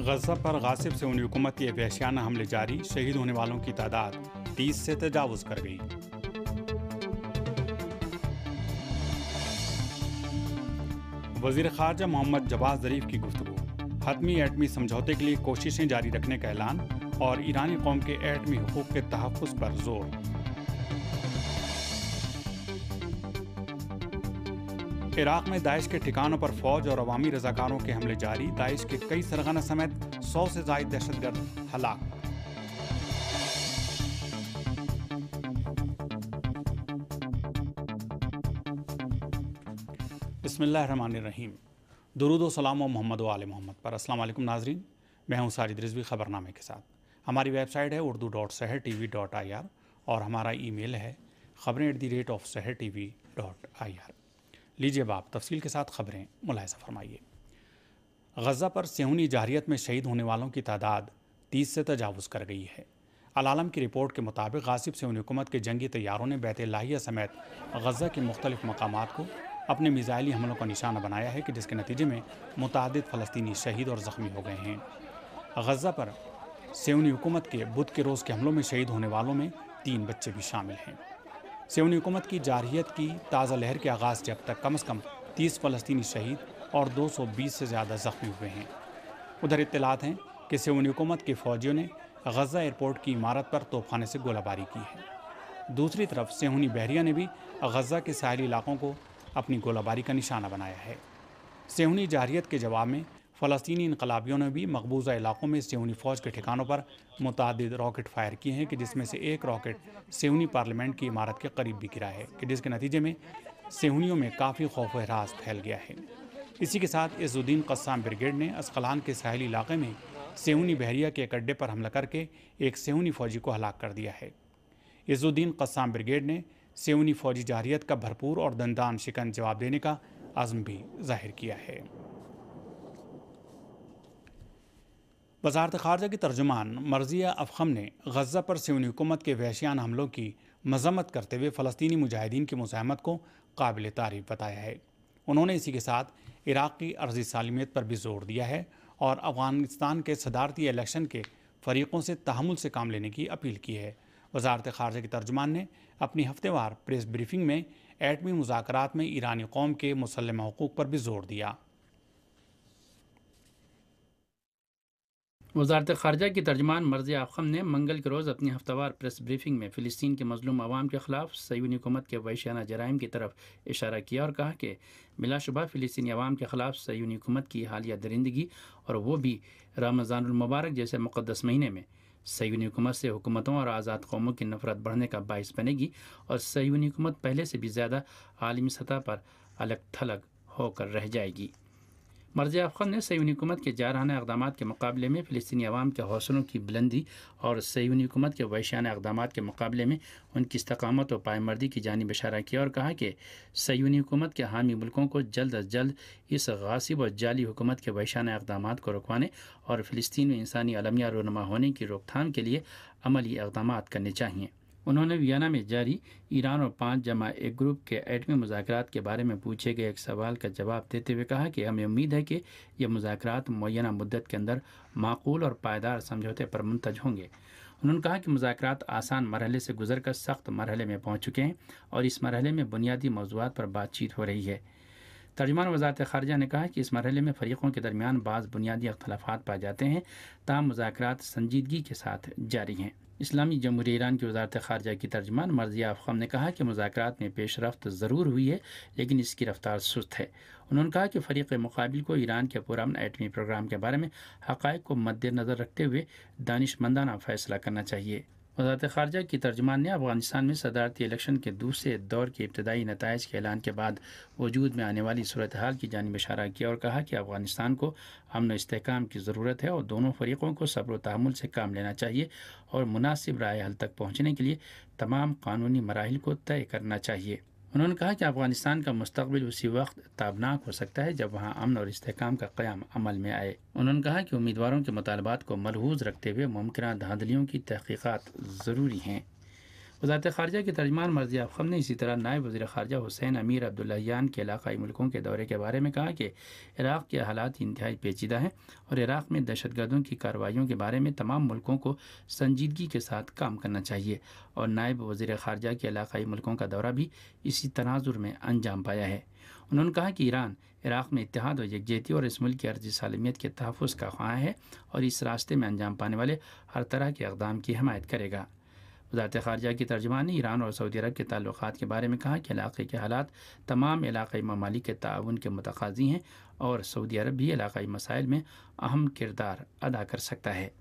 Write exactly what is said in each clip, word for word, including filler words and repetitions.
غزہ پر غاصب صہیونی حکومت کے وحشیانہ حملے جاری، شہید ہونے والوں کی تعداد تیس سے تجاوز کر گئی۔ وزیر خارجہ محمد جواد ظریف کی گفتگو، حتمی ایٹمی سمجھوتے کے لیے کوششیں جاری رکھنے کا اعلان اور ایرانی قوم کے ایٹمی حقوق کے تحفظ پر زور۔ عراق میں داعش کے ٹھکانوں پر فوج اور عوامی رضاکاروں کے حملے جاری، داعش کے کئی سرغنہ سمیت سو سے زائد دہشت گرد ہلاک۔ بسم اللہ الرحمن الرحیم۔ درود و سلام و محمد و آل محمد پر۔ السلام علیکم ناظرین، میں ہوں ساجد رضوی خبر نامے کے ساتھ۔ ہماری ویب سائٹ ہے Urdu dot Sahar TV dot IR اور ہمارا ای میل ہے خبریں at the rate of Sahar TV dot IR. لیجیے اب آپ تفصیل کے ساتھ خبریں ملاحظہ فرمائیے۔ غزہ پر صہیونی جارحیت میں شہید ہونے والوں کی تعداد تیس سے تجاوز کر گئی ہے۔ العالم کی رپورٹ کے مطابق غاصب صہیونی حکومت کے جنگی طیاروں نے بیت لاہیہ سمیت غزہ کے مختلف مقامات کو اپنے میزائلی حملوں کا نشانہ بنایا ہے کہ جس کے نتیجے میں متعدد فلسطینی شہید اور زخمی ہو گئے ہیں۔ غزہ پر صہیونی حکومت کے بدھ کے روز کے حملوں میں شہید ہونے والوں میں تین بچے بھی شامل ہیں۔ صہیونی حکومت کی جارحیت کی تازہ لہر کے آغاز سے اب تک کم از کم تیس فلسطینی شہید اور دو سو بیس سے زیادہ زخمی ہوئے ہیں۔ ادھر اطلاعات ہیں کہ صہیونی حکومت کے فوجیوں نے غزہ ایئرپورٹ کی عمارت پر توپ خانے سے گولہ باری کی ہے۔ دوسری طرف صہیونی بحریہ نے بھی غزہ کے ساحلی علاقوں کو اپنی گولہ باری کا نشانہ بنایا ہے۔ صہیونی جارحیت کے جواب میں فلسطینی انقلابیوں نے بھی مقبوضہ علاقوں میں صہیونی فوج کے ٹھکانوں پر متعدد راکٹ فائر کیے ہیں کہ جس میں سے ایک راکٹ صہیونی پارلیمنٹ کی عمارت کے قریب بھی گرا ہے کہ جس کے نتیجے میں صہیونیوں میں کافی خوف و ہراس پھیل گیا ہے۔ اسی کے ساتھ عز الدین قسام بریگیڈ نے اسقلان کے ساحلی علاقے میں صہیونی بحریہ کے ایک اڈے پر حملہ کر کے ایک صہیونی فوجی کو ہلاک کر دیا ہے۔ عز الدین قسام بریگیڈ نے صہیونی فوجی جارحیت کا بھرپور اور دندان شکن جواب دینے کا عزم بھی ظاہر کیا ہے۔ وزارت خارجہ کی ترجمان مرضیہ افخم نے غزہ پر صہیونی حکومت کے وحشیانہ حملوں کی مذمت کرتے ہوئے فلسطینی مجاہدین کی مزاحمت کو قابل تعریف بتایا ہے۔ انہوں نے اسی کے ساتھ عراق کی عرضی سالمیت پر بھی زور دیا ہے اور افغانستان کے صدارتی الیکشن کے فریقوں سے تحمل سے کام لینے کی اپیل کی ہے۔ وزارت خارجہ کی ترجمان نے اپنی ہفتے وار پریس بریفنگ میں ایٹمی مذاکرات میں ایرانی قوم کے مسلمہ حقوق پر بھی زور دیا۔ وزارت خارجہ کی ترجمان مرضیہ افخم نے منگل کے روز اپنی ہفتہ وار پریس بریفنگ میں فلسطین کے مظلوم عوام کے خلاف صہیونی حکومت کے وحشیانہ جرائم کی طرف اشارہ کیا اور کہا کہ بلا شبہ فلسطینی عوام کے خلاف صہیونی حکومت کی حالیہ درندگی اور وہ بھی رمضان المبارک جیسے مقدس مہینے میں صہیونی حکومت سے حکومتوں اور آزاد قوموں کی نفرت بڑھنے کا باعث بنے گی اور صہیونی حکومت پہلے سے بھی زیادہ عالمی سطح پر الگ تھلگ ہو کر رہ جائے گی۔ مرضیہ افخم نے صہیونی حکومت کے جارحانہ اقدامات کے مقابلے میں فلسطینی عوام کے حوصلوں کی بلندی اور صہیونی حکومت کے وحشیانہ اقدامات کے مقابلے میں ان کی استقامت و پائمردی کی جانب اشارہ کیا اور کہا کہ صہیونی حکومت کے حامی ملکوں کو جلد از جلد اس غاصب اور جعلی حکومت کے وحشیانہ اقدامات کو رکوانے اور فلسطین میں انسانی المیہ رونما ہونے کی روک تھام کے لیے عملی اقدامات کرنے چاہئیں۔ انہوں نے ویانا میں جاری ایران اور پانچ جمع ایک گروپ کے ایٹمی مذاکرات کے بارے میں پوچھے گئے ایک سوال کا جواب دیتے ہوئے کہا کہ ہمیں امید ہے کہ یہ مذاکرات معینہ مدت کے اندر معقول اور پائیدار سمجھوتے پر منتج ہوں گے۔ انہوں نے کہا کہ مذاکرات آسان مرحلے سے گزر کر سخت مرحلے میں پہنچ چکے ہیں اور اس مرحلے میں بنیادی موضوعات پر بات چیت ہو رہی ہے۔ ترجمان وزارت خارجہ نے کہا کہ اس مرحلے میں فریقوں کے درمیان بعض بنیادی اختلافات پائے جاتے ہیں تاہم مذاکرات سنجیدگی کے ساتھ جاری ہیں۔ اسلامی جمہوریہ ایران کی وزارت خارجہ کی ترجمان مرضیہ افخم نے کہا کہ مذاکرات میں پیش رفت ضرور ہوئی ہے لیکن اس کی رفتار سست ہے۔ انہوں نے کہا کہ فریق مقابل کو ایران کے پرامن ایٹمی پروگرام کے بارے میں حقائق کو مد نظر رکھتے ہوئے دانش مندانہ فیصلہ کرنا چاہیے۔ وزارت خارجہ کی ترجمان نے افغانستان میں صدارتی الیکشن کے دوسرے دور کے ابتدائی نتائج کے اعلان کے بعد وجود میں آنے والی صورتحال کی جانب اشارہ کیا اور کہا کہ افغانستان کو امن و استحکام کی ضرورت ہے اور دونوں فریقوں کو صبر و تحمل سے کام لینا چاہیے اور مناسب رائے حل تک پہنچنے کے لیے تمام قانونی مراحل کو طے کرنا چاہیے۔ انہوں نے کہا کہ افغانستان کا مستقبل اسی وقت تابناک ہو سکتا ہے جب وہاں امن اور استحکام کا قیام عمل میں آئے۔ انہوں نے کہا کہ امیدواروں کے مطالبات کو ملحوظ رکھتے ہوئے ممکنہ دھاندلیوں کی تحقیقات ضروری ہیں۔ وزارت خارجہ کے ترجمان مرضی افخم نے اسی طرح نائب وزیر خارجہ حسین امیر عبداللہیان کے علاقائی ملکوں کے دورے کے بارے میں کہا کہ عراق کے حالات انتہائی پیچیدہ ہیں اور عراق میں دہشت گردوں کی کارروائیوں کے بارے میں تمام ملکوں کو سنجیدگی کے ساتھ کام کرنا چاہیے، اور نائب وزیر خارجہ کے علاقائی ملکوں کا دورہ بھی اسی تناظر میں انجام پایا ہے۔ انہوں نے کہا کہ ایران عراق میں اتحاد و یکجہتی اور اس ملک کی عرضی سالمیت کے تحفظ کا خواہاں ہے اور اس راستے میں انجام پانے والے ہر طرح کے اقدام کی حمایت کرے گا۔ وزارت خارجہ کی ترجمان نے ایران اور سعودی عرب کے تعلقات کے بارے میں کہا کہ علاقے کے حالات تمام علاقائی ممالک کے تعاون کے متقاضی ہیں اور سعودی عرب بھی علاقائی مسائل میں اہم کردار ادا کر سکتا ہے۔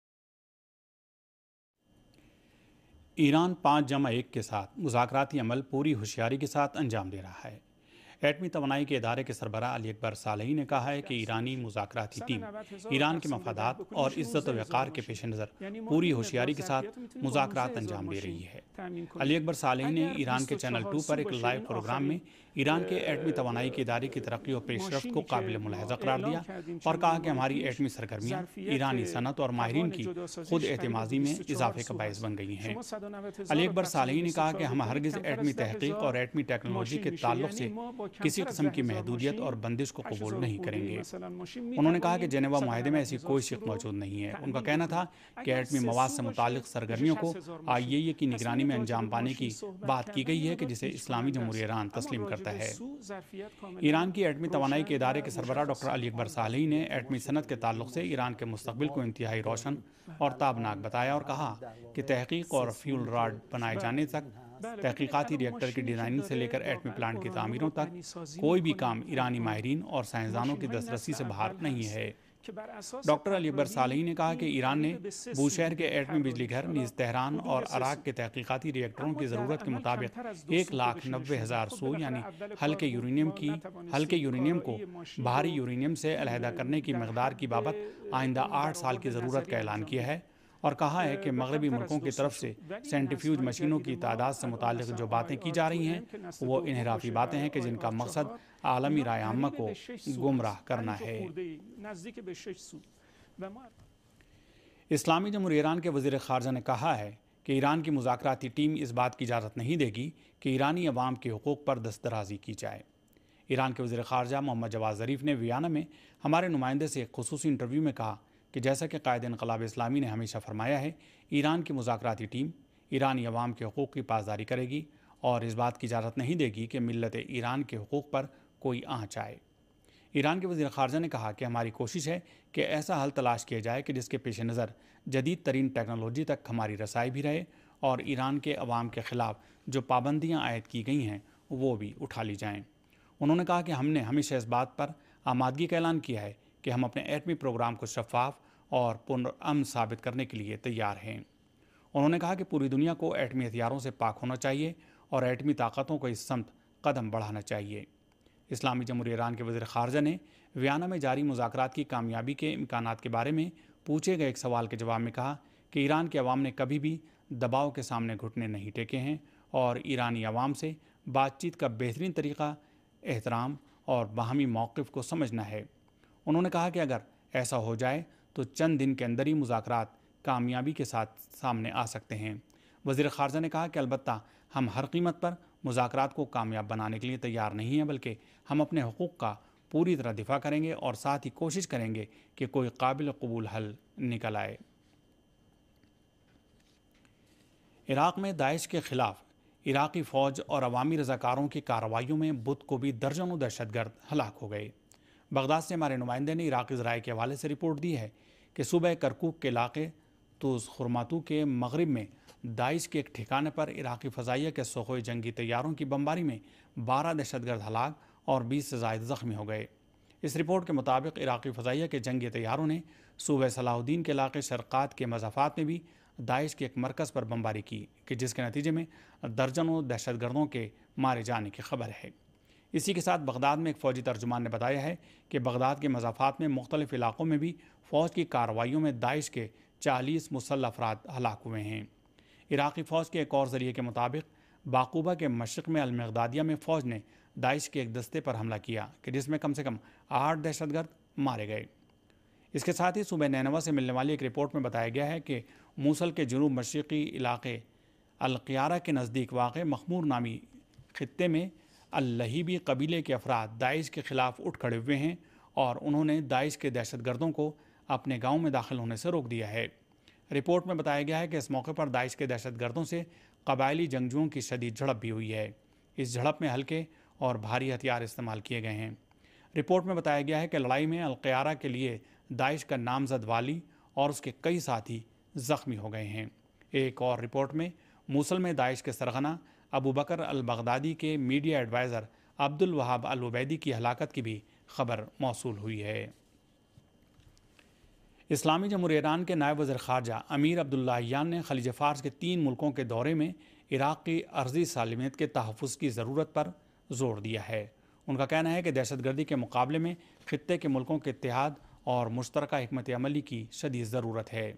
ایران پانچ جمع ایک کے ساتھ مذاکراتی عمل پوری ہوشیاری کے ساتھ انجام دے رہا ہے۔ ایٹمی توانائی کے ادارے کے سربراہ علی اکبر صالحی نے کہا ہے کہ ایرانی مذاکراتی ٹیم ایران کے مفادات اور عزت و وقار کے پیش نظر پوری ہوشیاری کے ساتھ مذاکرات انجام دے رہی ہے۔ علی اکبر صالحی نے ایران کے چینل ٹو پر ایک لائیو پروگرام میں ایران کے ایٹمی توانائی کے ادارے کی ترقی و پیش رفت کو قابل ملاحظہ قرار دیا اور کہا کہ ہماری ایٹمی سرگرمیاں ایرانی صنعت اور ماہرین کی خود اعتمادی میں اضافے کا باعث بن گئی ہیں۔ علی اکبر صالحی نے کہا کہ ہم ہرگز ایٹمی تحقیق اور ایٹمی ٹیکنالوجی کے تعلق سے کسی قسم کی محدودیت اور بندش کو قبول نہیں کریں گے۔ انہوں نے کہا کہ جنیوا معاہدے میں ایسی کوئی شق موجود نہیں ہے۔ ان کا کہنا تھا کہ ایٹمی مواد سے متعلق سرگرمیوں کو آئی اے ای کی نگرانی میں انجام پانے کی بات کی گئی ہے کہ جسے اسلامی جمہوریہ ایران تسلیم کرتا ہے۔ ایران کی ایٹمی توانائی کے ادارے کے سربراہ ڈاکٹر علی اکبر صالحی نے ایٹمی صنعت کے تعلق سے ایران کے مستقبل کو انتہائی روشن اور تابناک بتایا اور کہا کہ تحقیق اور فیول راڈ بنائے جانے تک، تحقیقاتی ری ایکٹر کی ڈیزائننگ سے لے کر ایٹمی پلانٹ کی تعمیروں تک کوئی بھی کام ایرانی ماہرین اور سائنسدانوں کی دسترسی سے باہر نہیں ہے۔ ڈاکٹر علی اکبر صالحی نے کہا کہ ایران نے بوشہر کے ایٹمی بجلی گھر نیز تہران اور عراق کے تحقیقاتی ری ایکٹروں کی ضرورت کے مطابق ایک لاکھ نوے ہزار سو یعنی ہلکے یورینیم کی ہلکے یورینیم کو بھاری یورینیم سے علیحدہ کرنے کی مقدار کی بابت آئندہ آٹھ سال کی ضرورت کا اعلان کیا ہے، اور کہا ہے کہ مغربی ملکوں کی طرف سے سینٹریفیوج مشینوں کی تعداد سے متعلق جو باتیں کی جا رہی ہیں وہ انحرافی باتیں ہیں کہ جن کا مقصد عالمی رائے عامہ کو گمراہ کرنا ہے۔ اسلامی جمہوریہ ایران کے وزیر خارجہ نے کہا ہے کہ ایران کی مذاکراتی ٹیم اس بات کی اجازت نہیں دے گی کہ ایرانی عوام کے حقوق پر دستدرازی کی جائے۔ ایران کے وزیر خارجہ محمد جواد ظریف نے ویانا میں ہمارے نمائندے سے ایک خصوصی انٹرویو میں کہا کہ جیسا کہ قائد انقلاب اسلامی نے ہمیشہ فرمایا ہے، ایران کی مذاکراتی ٹیم ایرانی عوام کے حقوق کی پاسداری کرے گی اور اس بات کی اجازت نہیں دے گی کہ ملت ایران کے حقوق پر کوئی آنچ آئے۔ ایران کے وزیر خارجہ نے کہا کہ ہماری کوشش ہے کہ ایسا حل تلاش کیا جائے کہ جس کے پیش نظر جدید ترین ٹیکنالوجی تک ہماری رسائی بھی رہے اور ایران کے عوام کے خلاف جو پابندیاں عائد کی گئی ہیں وہ بھی اٹھا لی جائیں۔ انہوں نے کہا کہ ہم نے ہمیشہ اس بات پر آمادگی کا اعلان کیا ہے کہ ہم اپنے ایٹمی پروگرام کو شفاف اور پرامن ثابت کرنے کے لیے تیار ہیں۔ انہوں نے کہا کہ پوری دنیا کو ایٹمی ہتھیاروں سے پاک ہونا چاہیے اور ایٹمی طاقتوں کو اس سمت قدم بڑھانا چاہیے۔ اسلامی جمہوریہ ایران کے وزیر خارجہ نے ویانا میں جاری مذاکرات کی کامیابی کے امکانات کے بارے میں پوچھے گئے ایک سوال کے جواب میں کہا کہ ایران کے عوام نے کبھی بھی دباؤ کے سامنے گھٹنے نہیں ٹیکے ہیں اور ایرانی عوام سے بات چیت کا بہترین طریقہ احترام اور باہمی موقف کو سمجھنا ہے۔ انہوں نے کہا کہ اگر ایسا ہو جائے تو چند دن کے اندر ہی مذاکرات کامیابی کے ساتھ سامنے آ سکتے ہیں۔ وزیر خارجہ نے کہا کہ البتہ ہم ہر قیمت پر مذاکرات کو کامیاب بنانے کے لیے تیار نہیں ہیں، بلکہ ہم اپنے حقوق کا پوری طرح دفاع کریں گے اور ساتھ ہی کوشش کریں گے کہ کوئی قابل قبول حل نکل آئے۔ عراق میں داعش کے خلاف عراقی فوج اور عوامی رضاکاروں کی کارروائیوں میں بدھ کو بھی درجنوں دہشت گرد ہلاک ہو گئے۔ بغداد سے ہمارے نمائندے نے عراقی ذرائع کے حوالے سے رپورٹ دی ہے کہ صوبہ کرکوک کے علاقے توز خرماتو کے مغرب میں داعش کے ایک ٹھکانے پر عراقی فضائیہ کے سخوئی جنگی طیاروں کی بمباری میں بارہ دہشت گرد ہلاک اور بیس سے زائد زخمی ہو گئے۔ اس رپورٹ کے مطابق عراقی فضائیہ کے جنگی طیاروں نے صوبہ صلاح الدین کے علاقے شرقات کے مضافات میں بھی داعش کے ایک مرکز پر بمباری کی کہ جس کے نتیجے میں درجنوں دہشت گردوں کے مارے جانے کی خبر ہے۔ اسی کے ساتھ بغداد میں ایک فوجی ترجمان نے بتایا ہے کہ بغداد کے مضافات میں مختلف علاقوں میں بھی فوج کی کارروائیوں میں داعش کے چالیس مسلح افراد ہلاک ہوئے ہیں۔ عراقی فوج کے ایک اور ذریعے کے مطابق باقوبہ کے مشرق میں المغدادیہ میں فوج نے داعش کے ایک دستے پر حملہ کیا کہ جس میں کم سے کم آٹھ دہشت گرد مارے گئے۔ اس کے ساتھ ہی صوبہ نینوا سے ملنے والی ایک رپورٹ میں بتایا گیا ہے کہ موصل کے جنوب مشرقی علاقے القیارہ کے نزدیک واقع مخمور نامی خطے میں اللہیبی قبیلے کے افراد داعش کے خلاف اٹھ کھڑے ہوئے ہیں اور انہوں نے داعش کے دہشت گردوں کو اپنے گاؤں میں داخل ہونے سے روک دیا ہے۔ رپورٹ میں بتایا گیا ہے کہ اس موقع پر داعش کے دہشت گردوں سے قبائلی جنگجوؤں کی شدید جھڑپ بھی ہوئی ہے۔ اس جھڑپ میں ہلکے اور بھاری ہتھیار استعمال کیے گئے ہیں۔ رپورٹ میں بتایا گیا ہے کہ لڑائی میں القیارہ کے لیے داعش کا نامزد والی اور اس کے کئی ساتھی زخمی ہو گئے ہیں۔ ایک اور رپورٹ میں موصل میں داعش کے سرغنہ ابو بکر البغدادی کے میڈیا ایڈوائزر عبد الوہاب العبیدی کی ہلاکت کی بھی خبر موصول ہوئی ہے۔ اسلامی جمہوریہ ایران کے نائب وزیر خارجہ امیر عبداللہیان نے خلیج فارس کے تین ملکوں کے دورے میں عراق کی عرضی سالمیت کے تحفظ کی ضرورت پر زور دیا ہے۔ ان کا کہنا ہے کہ دہشت گردی کے مقابلے میں خطے کے ملکوں کے اتحاد اور مشترکہ حکمت عملی کی شدید ضرورت ہے۔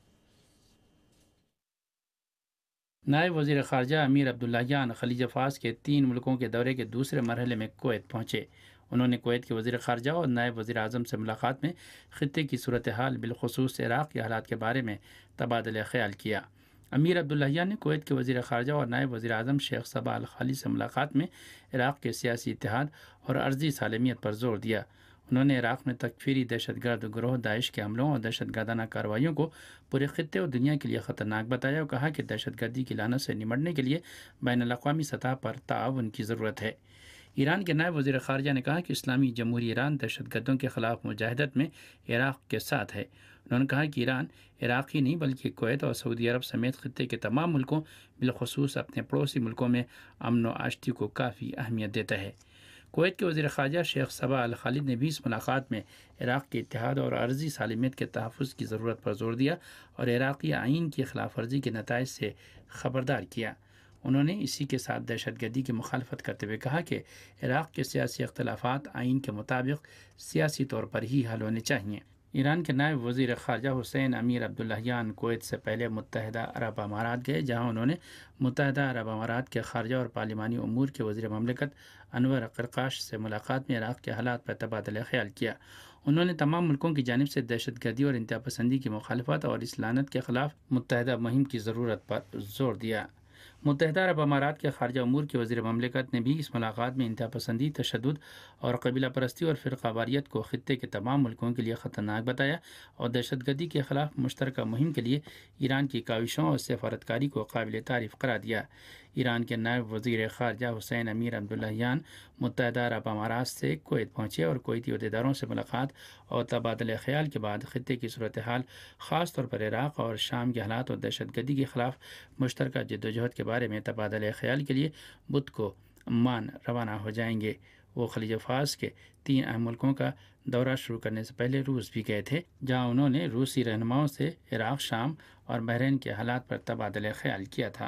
نائب وزیر خارجہ امیر عبداللہیان خلیج فارس کے تین ملکوں کے دورے کے دوسرے مرحلے میں کویت پہنچے۔ انہوں نے کویت کے وزیر خارجہ اور نائب وزیر اعظم سے ملاقات میں خطے کی صورتحال بالخصوص عراق کے حالات کے بارے میں تبادلہ خیال کیا۔ امیر عبداللہیان نے کویت کے وزیر خارجہ اور نائب وزیر اعظم شیخ صباح الخالی سے ملاقات میں عراق کے سیاسی اتحاد اور عرضی سالمیت پر زور دیا۔ انہوں نے عراق میں تکفیری دہشت گرد گروہ داعش کے حملوں اور دہشت گردانہ کارروائیوں کو پورے خطے اور دنیا کے لیے خطرناک بتایا اور کہا کہ دہشت گردی کی لعنت سے نمٹنے کے لیے بین الاقوامی سطح پر تعاون کی ضرورت ہے۔ ایران کے نائب وزیر خارجہ نے کہا کہ اسلامی جمہوریہ ایران دہشت گردوں کے خلاف مجاہدت میں عراق کے ساتھ ہے۔ انہوں نے کہا کہ ایران عراق ہی نہیں بلکہ کویت اور سعودی عرب سمیت خطے کے تمام ملکوں بالخصوص اپنے پڑوسی ملکوں میں امن و آشتی کو کافی اہمیت دیتا ہے۔ کویت کے وزیر خارجہ شیخ صباح الخالد نے بھی اس ملاقات میں عراق کے اتحاد اور عرضی سالمیت کے تحفظ کی ضرورت پر زور دیا اور عراقی آئین کی خلاف ورزی کے نتائج سے خبردار کیا۔ انہوں نے اسی کے ساتھ دہشت گردی کی مخالفت کرتے ہوئے کہا کہ عراق کے سیاسی اختلافات آئین کے مطابق سیاسی طور پر ہی حل ہونے چاہئیں۔ ایران کے نائب وزیر خارجہ حسین امیر عبداللہیان کویت سے پہلے متحدہ عرب امارات گئے، جہاں انہوں نے متحدہ عرب امارات کے خارجہ اور پارلیمانی امور کے وزیر مملکت انور قرقاش سے ملاقات میں عراق کے حالات پر تبادلہ خیال کیا۔ انہوں نے تمام ملکوں کی جانب سے دہشت گردی اور انتہا پسندی کی مخالفت اور اس لعنت کے خلاف متحدہ مہم کی ضرورت پر زور دیا۔ متحدہ عرب امارات کے خارجہ امور کے وزیر مملکت نے بھی اس ملاقات میں انتہا پسندی، تشدد اور قبیلہ پرستی اور فرقہ واریت کو خطے کے تمام ملکوں کے لیے خطرناک بتایا اور دہشت گردی کے خلاف مشترکہ مہم کے لیے ایران کی کاوشوں اور سفارتکاری کو قابل تعریف قرار دیا۔ ایران کے نائب وزیر خارجہ حسین امیر عبداللہیان متحدہ عرب امارات سے کویت پہنچے اور کویتی عہدیداروں سے ملاقات اور تبادلہ خیال کے بعد خطے کی صورتحال، خاص طور پر عراق اور شام کے حالات اور دہشت گردی کے خلاف مشترکہ جدوجہد کے بارے میں تبادلہ خیال کے لیے بدھ کو عمان روانہ ہو جائیں گے۔ وہ خلیج فارس کے تین اہم ملکوں کا دورہ شروع کرنے سے پہلے روس بھی گئے تھے، جہاں انہوں نے روسی رہنماؤں سے عراق، شام اور بحرین کے حالات پر تبادلہ خیال کیا تھا۔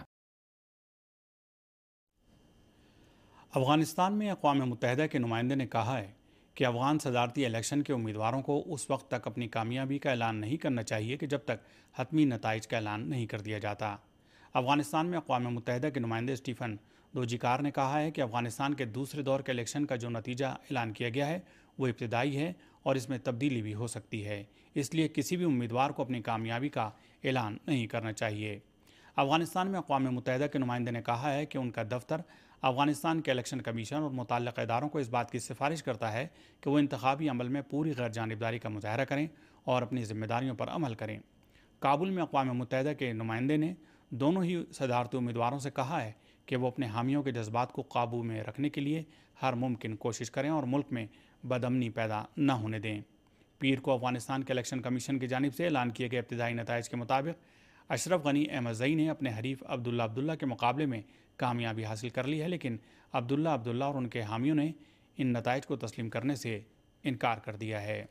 افغانستان میں اقوام متحدہ کے نمائندے نے کہا ہے کہ افغان صدارتی الیکشن کے امیدواروں کو اس وقت تک اپنی کامیابی کا اعلان نہیں کرنا چاہیے کہ جب تک حتمی نتائج کا اعلان نہیں کر دیا جاتا۔ افغانستان میں اقوام متحدہ کے نمائندے اسٹیفن دوجیکار نے کہا ہے کہ افغانستان کے دوسرے دور کے الیکشن کا جو نتیجہ اعلان کیا گیا ہے وہ ابتدائی ہے اور اس میں تبدیلی بھی ہو سکتی ہے، اس لیے کسی بھی امیدوار کو اپنی کامیابی کا اعلان نہیں کرنا چاہیے۔ افغانستان میں اقوام متحدہ کے نمائندے نے کہا ہے کہ ان کا دفتر افغانستان کے الیکشن کمیشن اور متعلقہ اداروں کو اس بات کی سفارش کرتا ہے کہ وہ انتخابی عمل میں پوری غیر جانبداری کا مظاہرہ کریں اور اپنی ذمہ داریوں پر عمل کریں۔ کابل میں اقوام متحدہ کے نمائندے نے دونوں ہی صدارتی امیدواروں سے کہا ہے کہ وہ اپنے حامیوں کے جذبات کو قابو میں رکھنے کے لیے ہر ممکن کوشش کریں اور ملک میں بدامنی پیدا نہ ہونے دیں۔ پیر کو افغانستان کے الیکشن کمیشن کی جانب سے اعلان کیے گئے ابتدائی نتائج کے مطابق اشرف غنی احمدزئی نے اپنے حریف عبداللہ عبداللہ کے مقابلے میں کامیابی حاصل کر لی ہے، لیکن عبداللہ عبداللہ اور ان کے حامیوں نے ان نتائج کو تسلیم کرنے سے انکار کر دیا ہے۔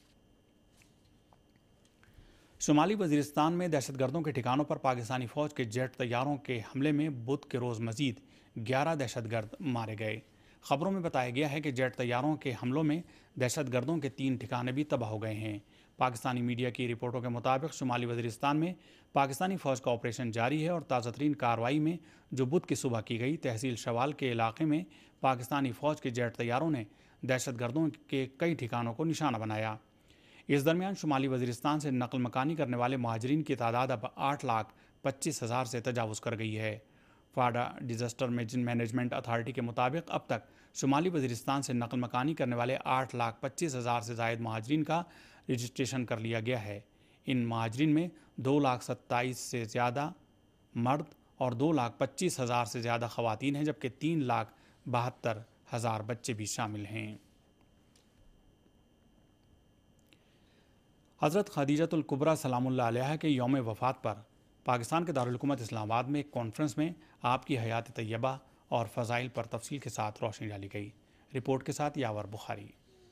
شمالی وزیرستان میں دہشت گردوں کے ٹھکانوں پر پاکستانی فوج کے جیٹ طیاروں کے حملے میں بدھ کے روز مزید گیارہ دہشت گرد مارے گئے۔ خبروں میں بتایا گیا ہے کہ جیٹ طیاروں کے حملوں میں دہشت گردوں کے تین ٹھکانے بھی تباہ ہو گئے ہیں۔ پاکستانی میڈیا کی رپورٹوں کے مطابق شمالی وزیرستان میں پاکستانی فوج کا آپریشن جاری ہے اور تازہ ترین کارروائی میں جو بدھ کی صبح کی گئی، تحصیل شوال کے علاقے میں پاکستانی فوج کے جیٹ طیاروں نے دہشت گردوں کے کئی ٹھکانوں کو نشانہ بنایا۔ اس درمیان شمالی وزیرستان سے نقل مکانی کرنے والے مہاجرین کی تعداد اب آٹھ لاکھ پچیس ہزار سے تجاوز کر گئی ہے۔ فاڈا ڈیزاسٹر مینجمنٹ اتھارٹی کے مطابق اب تک شمالی وزیرستان سے نقل مکانی کرنے والے آٹھ لاکھ پچیس ہزار سے زائد مہاجرین کا رجسٹریشن کر لیا گیا ہے۔ ان مہاجرین میں دو لاکھ ستائیس سے زیادہ مرد اور دو لاکھ پچیس ہزار سے زیادہ خواتین ہیں، جبکہ تین لاکھ بہتر ہزار بچے بھی شامل ہیں۔ حضرت خدیجۃ الکبریٰ سلام اللہ علیہا کے یوم وفات پر پاکستان کے دارالحکومت اسلام آباد میں ایک کانفرنس میں آپ کی حیات طیبہ اور فضائل پر تفصیل کے ساتھ روشنی ڈالی گئی۔ رپورٹ کے ساتھ یاور بخاری۔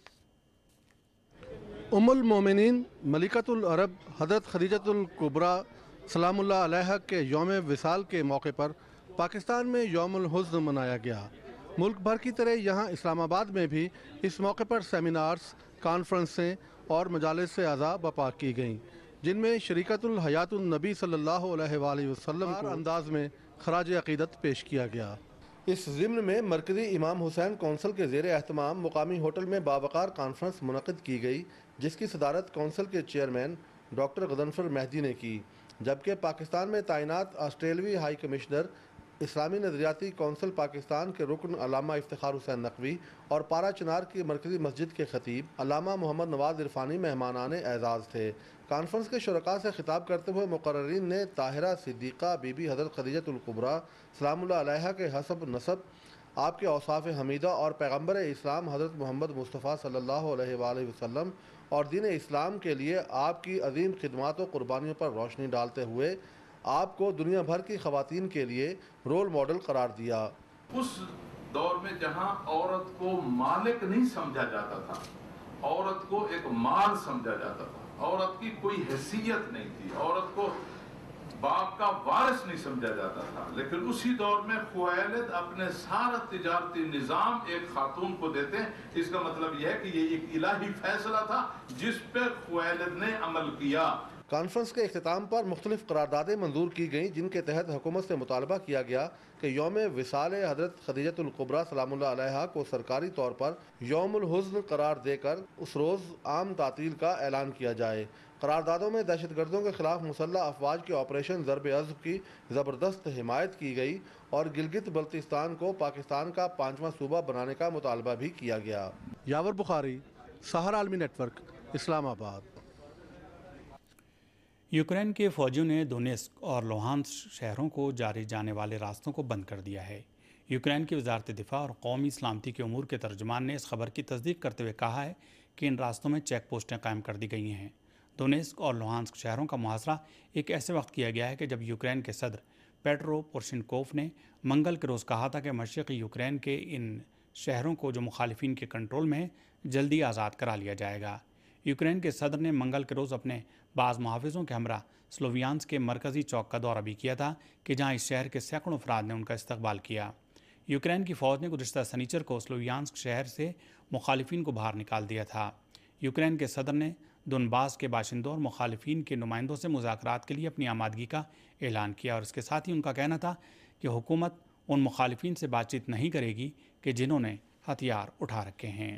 ام المومنین ملکۃ العرب حضرت خدیجۃ الکبریٰ سلام اللہ علیہا کے یوم وصال کے موقع پر پاکستان میں یوم الحزن منایا گیا۔ ملک بھر کی طرح یہاں اسلام آباد میں بھی اس موقع پر سیمینارز، کانفرنسیں اور مجالس اعزاء برپا کی گئیں، جن میں شریکت الحیات النبی صلی اللہ علیہ وآلہ وسلم کو انداز میں خراج عقیدت پیش کیا گیا۔ اس ضمن میں مرکزی امام حسین کونسل کے زیر اہتمام مقامی ہوٹل میں باوقار کانفرنس منعقد کی گئی، جس کی صدارت کونسل کے چیئرمین ڈاکٹر غضنفر مہدی نے کی، جبکہ پاکستان میں تعینات آسٹریلوی ہائی کمشنر اسلامی نظریاتی کونسل پاکستان کے رکن علامہ افتخار حسین نقوی اور پارا چنار کی مرکزی مسجد کے خطیب علامہ محمد نواز عرفانی مہمانان اعزاز تھے۔ کانفرنس کے شرکاء سے خطاب کرتے ہوئے مقررین نے طاہرہ صدیقہ بی بی حضرت خدیجۃ الکبریٰ سلام اللہ علیہا کے حسب نسب، آپ کے اوصاف حمیدہ اور پیغمبر اسلام حضرت محمد مصطفیٰ صلی اللہ علیہ وآلہ وسلم اور دین اسلام کے لیے آپ کی عظیم خدمات و قربانیوں پر روشنی ڈالتے ہوئے آپ کو دنیا بھر کی خواتین کے لیے رول ماڈل قرار دیا۔ اس دور میں جہاں عورت کو مالک نہیں سمجھا جاتا تھا، عورت کو ایک مال سمجھا جاتا تھا، عورت کی کوئی حیثیت نہیں تھی، عورت کو باپ کا وارث نہیں سمجھا جاتا تھا، لیکن اسی دور میں خویلد اپنے سارا تجارتی نظام ایک خاتون کو دیتے ہیں۔ اس کا مطلب یہ ہے کہ یہ ایک الہی فیصلہ تھا جس پہ خویلد نے عمل کیا۔ کانفرنس کے اختتام پر مختلف قراردادیں منظور کی گئیں، جن کے تحت حکومت سے مطالبہ کیا گیا کہ یوم وصال حضرت خدیجۃ الکبریٰ سلام اللہ علیہا کو سرکاری طور پر یوم الحزن قرار دے کر اس روز عام تعطیل کا اعلان کیا جائے۔ قراردادوں میں دہشت گردوں کے خلاف مسلح افواج کے آپریشن ضرب عضب کی زبردست حمایت کی گئی اور گلگت بلتستان کو پاکستان کا پانچواں صوبہ بنانے کا مطالبہ بھی کیا گیا۔ یاور بخاری، سہارا عالمی نیٹ ورک، اسلام آباد۔ یوکرین کے فوجیوں نے دونیسک اور لوہانسک شہروں کو جاری جانے والے راستوں کو بند کر دیا ہے۔ یوکرین کی وزارت دفاع اور قومی سلامتی کے امور کے ترجمان نے اس خبر کی تصدیق کرتے ہوئے کہا ہے کہ ان راستوں میں چیک پوسٹیں قائم کر دی گئی ہیں۔ دونیسک اور لوہانسک شہروں کا محاصرہ ایک ایسے وقت کیا گیا ہے کہ جب یوکرین کے صدر پیٹرو پورشنکوف نے منگل کے روز کہا تھا کہ مشرقی یوکرین کے ان شہروں کو جو مخالفین کے کنٹرول میں ہیں جلدی آزاد کرا لیا جائے گا۔ یوکرین کے صدر نے منگل کے روز اپنے بعض محافظوں کے ہمراہ سلوویانسک کے مرکزی چوک کا دورہ بھی کیا تھا کہ جہاں اس شہر کے سینکڑوں افراد نے ان کا استقبال کیا۔ یوکرین کی فوج نے گزشتہ سنیچر کو سلوویانسک شہر سے مخالفین کو باہر نکال دیا تھا۔ یوکرین کے صدر نے دونباس کے باشندوں اور مخالفین کے نمائندوں سے مذاکرات کے لیے اپنی آمادگی کا اعلان کیا، اور اس کے ساتھ ہی ان کا کہنا تھا کہ حکومت ان مخالفین سے بات چیت نہیں کرے گی کہ جنہوں نے ہتھیار اٹھا رکھے ہیں۔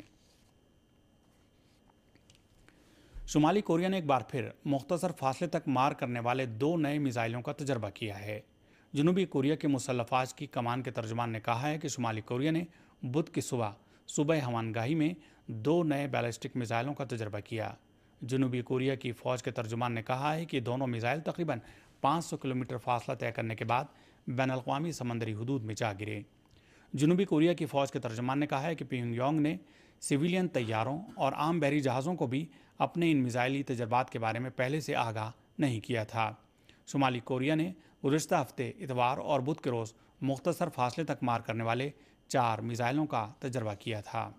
شمالی کوریا نے ایک بار پھر مختصر فاصلے تک مار کرنے والے دو نئے میزائلوں کا تجربہ کیا ہے۔ جنوبی کوریا کے مسلح افواج کی کمان کے ترجمان نے کہا ہے کہ شمالی کوریا نے بدھ کی صبح صوبہ ہوانگاہی میں دو نئے بیلسٹک میزائلوں کا تجربہ کیا۔ جنوبی کوریا کی فوج کے ترجمان نے کہا ہے کہ دونوں میزائل تقریباً پانچ سو کلومیٹر فاصلہ طے کرنے کے بعد بین الاقوامی سمندری حدود میں جا گرے۔ جنوبی کوریا کی فوج کے ترجمان نے کہا ہے کہ پیونگ یانگ نے سویلین طیاروں اور عام بحری جہازوں کو بھی اپنے ان میزائلی تجربات کے بارے میں پہلے سے آگاہ نہیں کیا تھا۔ شمالی کوریا نے گزشتہ ہفتے اتوار اور بدھ کے روز مختصر فاصلے تک مار کرنے والے چار میزائلوں کا تجربہ کیا تھا۔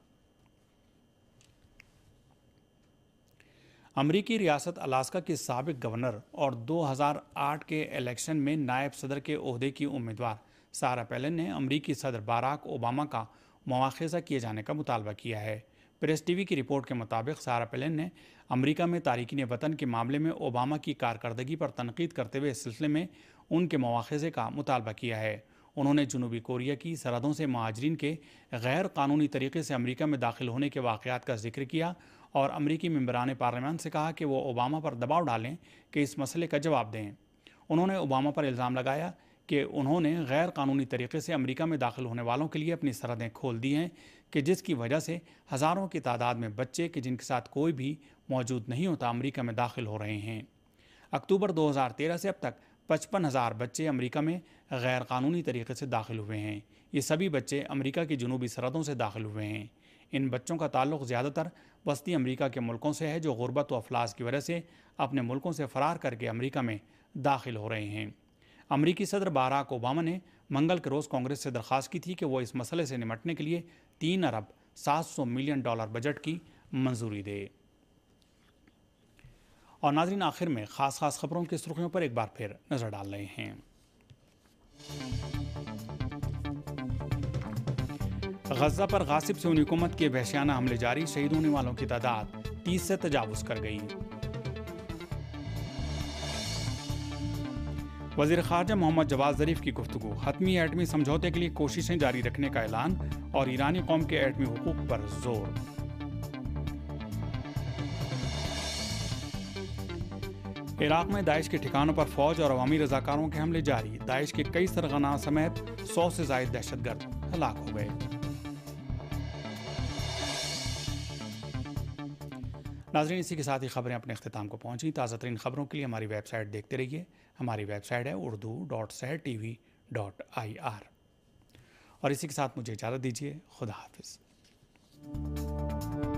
امریکی ریاست الاسکا کے سابق گورنر اور دو ہزار آٹھ کے الیکشن میں نائب صدر کے عہدے کی امیدوار سارا پیلن نے امریکی صدر باراک اوباما کا مواخذہ کیے جانے کا مطالبہ کیا ہے۔ پریس ٹی وی کی رپورٹ کے مطابق سارا پیلن نے امریکہ میں تارکین وطن کے معاملے میں اوباما کی کارکردگی پر تنقید کرتے ہوئے اس سلسلے میں ان کے مواخذے کا مطالبہ کیا ہے۔ انہوں نے جنوبی کوریا کی سرحدوں سے مہاجرین کے غیر قانونی طریقے سے امریکہ میں داخل ہونے کے واقعات کا ذکر کیا اور امریکی ممبران پارلیمان سے کہا کہ وہ اوباما پر دباؤ ڈالیں کہ اس مسئلے کا جواب دیں۔ انہوں نے اوباما پر الزام لگایا کہ انہوں نے غیر قانونی طریقے سے امریکہ میں داخل ہونے والوں کے لیے اپنی سرحدیں کھول دی ہیں کہ جس کی وجہ سے ہزاروں کی تعداد میں بچے کہ جن کے ساتھ کوئی بھی موجود نہیں ہوتا امریکہ میں داخل ہو رہے ہیں۔ اکتوبر دو ہزار تیرہ سے اب تک پچپن ہزار بچے امریکہ میں غیر قانونی طریقے سے داخل ہوئے ہیں۔ یہ سبھی بچے امریکہ کی جنوبی سرحدوں سے داخل ہوئے ہیں۔ ان بچوں کا تعلق زیادہ تر وسطی امریکہ کے ملکوں سے ہے جو غربت و افلاس کی وجہ سے اپنے ملکوں سے فرار کر کے امریکہ میں داخل ہو رہے ہیں۔ امریکی صدر باراک اوباما نے منگل کے روز کانگریس سے درخواست کی تھی کہ وہ اس مسئلے سے نمٹنے کے لیے تین ارب سات سو ملین ڈالر بجٹ کی منظوری دے۔ اور ناظرین، آخر میں خاص خاص خبروں کی سرخیوں پر ایک بار پھر نظر ڈال رہے ہیں۔ غزہ پر غاصب صہیونی حکومت کے وحشیانہ حملے جاری، شہید ہونے والوں کی تعداد تیس سے تجاوز کر گئی۔ وزیر خارجہ محمد جواد ظریف کی گفتگو، حتمی ایٹمی سمجھوتے کے لیے کوششیں جاری رکھنے کا اعلان اور ایرانی قوم کے ایٹمی حقوق پر زور۔ عراق میں داعش کے ٹھکانوں پر فوج اور عوامی رضاکاروں کے حملے جاری، داعش کے کئی سرغنہ سمیت سو سے زائد دہشت گرد ہلاک ہو گئے۔ ناظرین، اسی کے ساتھ ہی خبریں اپنے اختتام کو پہنچیں۔ تازہ ترین خبروں کے لیے ہماری ویب سائٹ دیکھتے رہیے۔ ہماری ویب سائٹ ہے Urdu dot Sahar TV dot IR. اور اسی کے ساتھ مجھے اجازت دیجیے، خدا حافظ۔